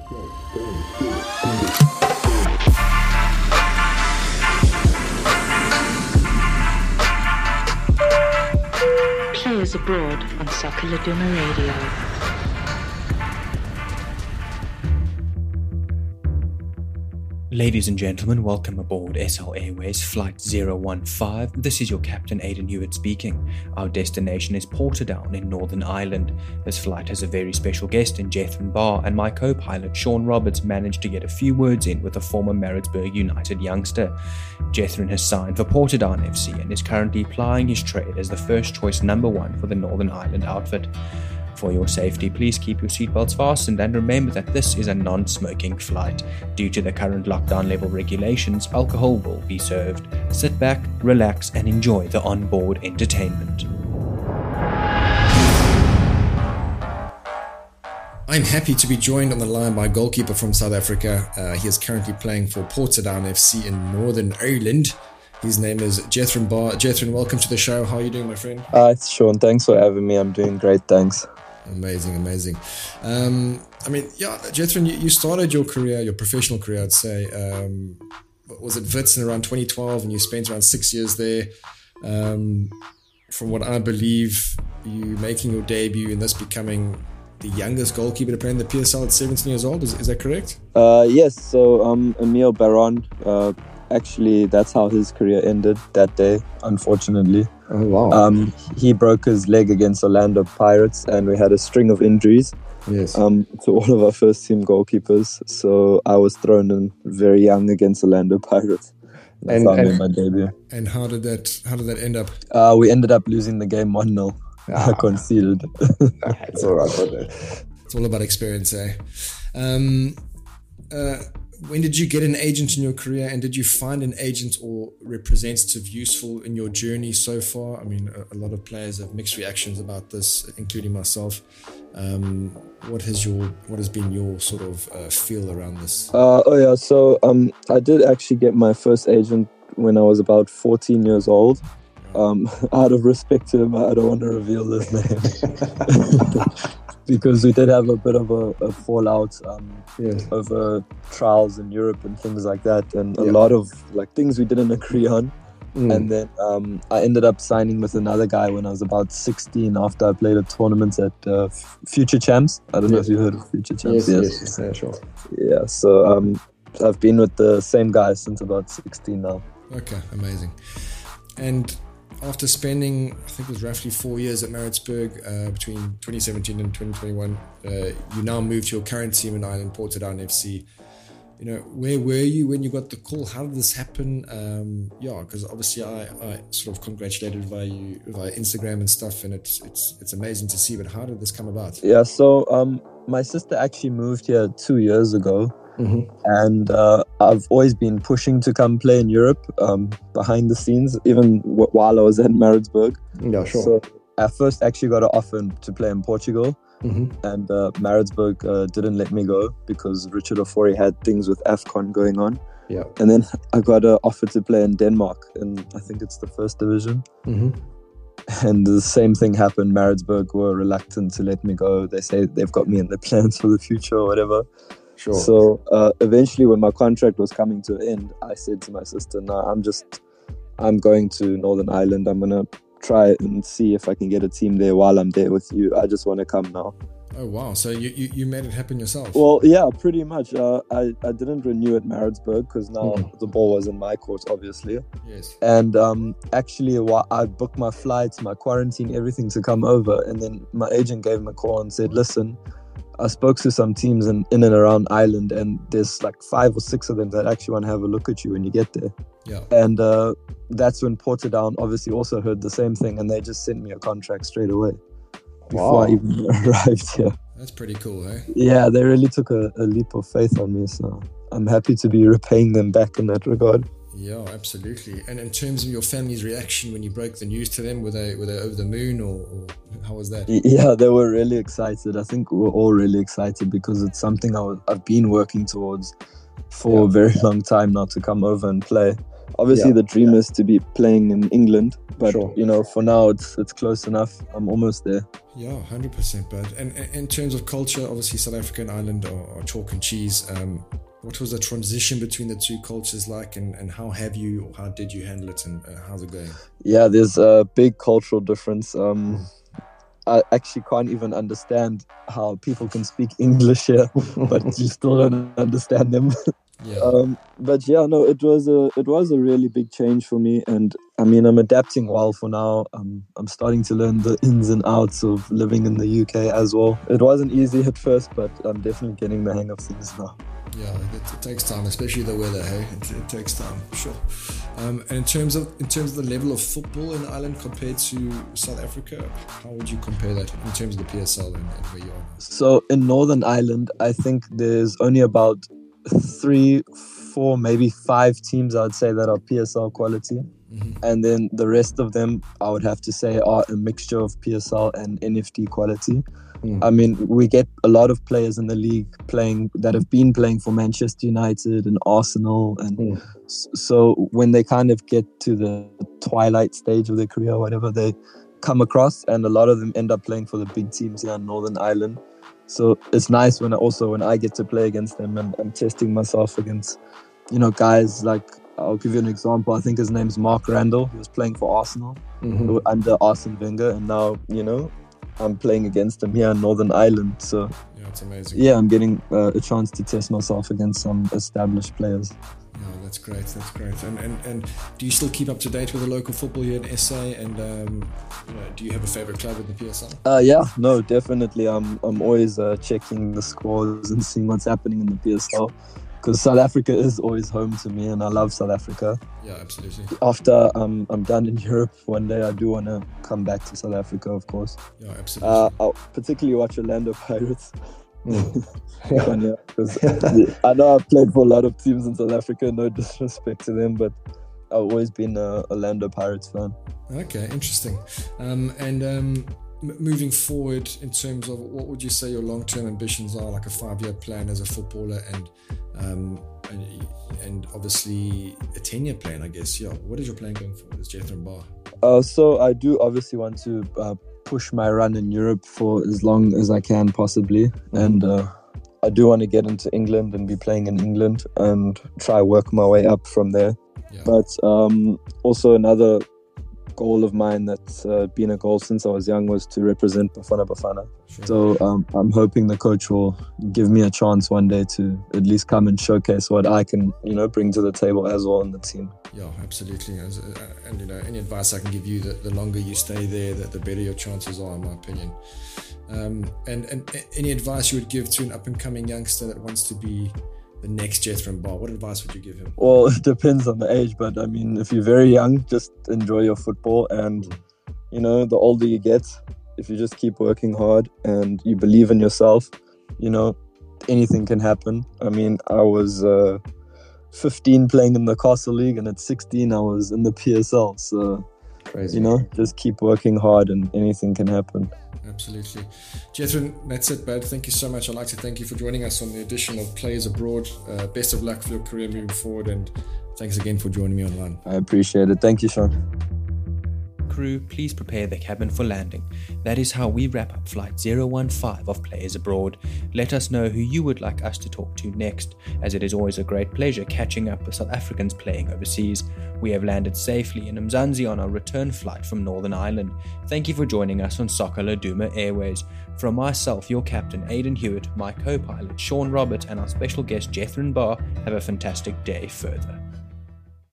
Players Abroad on Soccer Laguna Radio. Ladies and gentlemen, welcome aboard SL Airways Flight 015. This is your Captain Aidan Hewitt speaking. Our destination is Portadown in Northern Ireland. This flight has a very special guest in Jethron Barr, and my co-pilot Sean Roberts managed to get a few words in with a former Maritzburg United youngster. Jethron has signed for Portadown FC and is currently plying his trade as the first choice number 1 for the Northern Ireland outfit. For your safety, please keep your seatbelts fastened and remember that this is a non-smoking flight. Due to the current lockdown level regulations, alcohol will be served. Sit back, relax and enjoy the onboard entertainment. I'm happy to be joined on the line by a goalkeeper from South Africa. He is currently playing for Portadown FC in Northern Ireland. His name is Jethron Barr. Jethron, welcome to the show. How are you doing, my friend? It's Sean. Thanks for having me. I'm doing great, thanks. Amazing. Jethron, you started your career, your professional career, I'd say, was it Wits in around 2012, and you spent around 6 years there. From what I believe, you making your debut and thus becoming the youngest goalkeeper to play in the PSL at 17 years old. Is that correct? Yes. So Emile Baron, actually, that's how his career ended that day, unfortunately. Oh, wow. He broke his leg against Orlando Pirates, and we had a string of injuries. Yes. To all of our first team goalkeepers. So I was thrown in very young against Orlando Pirates. That's how I made my debut. And how did that end up? We ended up losing the game 1-0. I conceded. It's all right. It's all about experience, eh? When did you get an agent in your career, and did you find an agent or representative useful in your journey so far? I mean, a lot of players have mixed reactions about this, including myself. What has been your sort of feel around this? So I did actually get my first agent when I was about 14 years old. Out of respect to him, I don't want to reveal his name. Because we did have a bit of a fallout over trials in Europe and things like that, and a lot of things we didn't agree on. And then I ended up signing with another guy when I was about 16 after I played a tournament at Future Champs. I don't know if you heard of Future Champs. Yes, sure. Yeah, so I've been with the same guy since about 16 now. Okay, amazing. And after spending, I think it was roughly 4 years at Maritzburg between 2017 and 2021, you now moved to your current team in Ireland, Portadown FC. You know, where were you when you got the call? How did this happen? Because obviously I sort of congratulated via Instagram and stuff, and it's amazing to see. But how did this come about? Yeah, so my sister actually moved here 2 years ago. Mm-hmm. And I've always been pushing to come play in Europe behind the scenes, even while I was at Maritzburg. Yeah, sure. So I first actually got an offer to play in Portugal, and Maritzburg didn't let me go because Richard Ofori had things with AFCON going on. Yeah. And then I got an offer to play in Denmark, and I think it's the first division. Mm-hmm. And the same thing happened. Maritzburg were reluctant to let me go. They say they've got me in their plans for the future or whatever. Sure. So eventually when my contract was coming to an end, I said to my sister, no, I'm going to Northern Ireland. I'm going to try and see if I can get a team there while I'm there with you. I just want to come now. Oh, wow. So you made it happen yourself? Well, yeah, pretty much. I didn't renew at Maritzburg because now the ball was in my court, obviously. Yes. And actually, I booked my flights, my quarantine, everything to come over. And then my agent gave me a call and said, listen, I spoke to some teams in and around Ireland, and there's like 5 or 6 of them that actually want to have a look at you when you get there. Yeah. And that's when Portadown obviously also heard the same thing, and they just sent me a contract straight away before I even arrived here. That's pretty cool, eh? Yeah, they really took a leap of faith on me, so I'm happy to be repaying them back in that regard. Yeah, absolutely. And in terms of your family's reaction when you broke the news to them, were they over the moon, or how was that? Yeah, they were really excited. I think we were all really excited because it's something I've been working towards for a very long time now to come over and play. Obviously, the dream is to be playing in England, but Sure. for now it's close enough. I'm almost there. Yeah, 100%, bud. And in terms of culture, obviously South Africa and Ireland are chalk and cheese. What was the transition between the two cultures like, and how did you handle it, and how's it going? Yeah, there's a big cultural difference. I actually can't even understand how people can speak English here, but you still don't understand them. Yeah. But yeah, no, it was a really big change for me, and I mean, I'm adapting well for now. I'm starting to learn the ins and outs of living in the UK as well. It wasn't easy at first, but I'm definitely getting the hang of things now. Yeah, it takes time, especially the weather. Hey, it takes time, sure. And in terms of the level of football in Ireland compared to South Africa, how would you compare that in terms of the PSL and where you are? So in Northern Ireland, I think there's only about 3, 4, maybe 5 teams I would say that are PSL quality. Mm-hmm. And then the rest of them I would have to say are a mixture of PSL and NFD quality. I mean, we get a lot of players in the league that have been playing for Manchester United and Arsenal, and so when they kind of get to the twilight stage of their career, whatever, they come across, and a lot of them end up playing for the big teams here in Northern Ireland. So it's nice when I get to play against them, and I'm testing myself against, guys like, I'll give you an example. I think his name's Mark Randall. He was playing for Arsenal under Arsene Wenger, and now, I'm playing against him here in Northern Ireland. So yeah, it's amazing. Yeah, I'm getting a chance to test myself against some established players. Yeah, that's great. And do you still keep up to date with the local football here in SA? And do you have a favorite club in the PSL? Yeah, no, definitely. I'm always checking the scores and seeing what's happening in the PSL, because South Africa is always home to me, and I love South Africa. Yeah, absolutely. After I'm done in Europe one day, I do want to come back to South Africa, of course. Yeah, absolutely. I'll particularly watch Orlando Pirates. Because I know I've played for a lot of teams in South Africa, no disrespect to them, but I've always been a Orlando Pirates fan. Okay, interesting. Moving forward, in terms of what would you say your long-term ambitions are, like a 5-year plan as a footballer, and obviously a 10-year plan, I guess. Yeah, what is your plan going forward as Jethron Bar? So I do obviously want to push my run in Europe for as long as I can possibly, and I do want to get into England and be playing in England and try work my way up from there. Yeah. But also another goal of mine that's been a goal since I was young was to represent Bafana Bafana. Sure. So I'm hoping the coach will give me a chance one day to at least come and showcase what I can, bring to the table as well in the team. Yeah, absolutely. And any advice I can give you, the longer you stay there, the better your chances are, in my opinion. And any advice you would give to an up-and-coming youngster that wants to be the next Jethron Bar? What advice would you give him? Well, it depends on the age, but I mean, if you're very young, just enjoy your football, and the older you get, if you just keep working hard and you believe in yourself, anything can happen. I mean, I was 15 playing in the Castle League, and at 16 I was in the PSL, so crazy. Just keep working hard and anything can happen. Absolutely. Jethron, that's it, bud. Thank you so much. I'd like to thank you for joining us on the edition of Players Abroad. Best of luck for your career moving forward, and thanks again for joining me online. I appreciate it. Thank you, Sean. Crew, please prepare the cabin for landing. That is how we wrap up Flight 015 of Players Abroad. Let us know who you would like us to talk to next, as it is always a great pleasure catching up with South Africans playing overseas. We have landed safely in Mzansi on our return flight from Northern Ireland. Thank you for joining us on Soccer Laduma Airways. From myself, your captain Aidan Hewitt, my co-pilot Sean Roberts, and our special guest Jethron Bar, have a fantastic day further.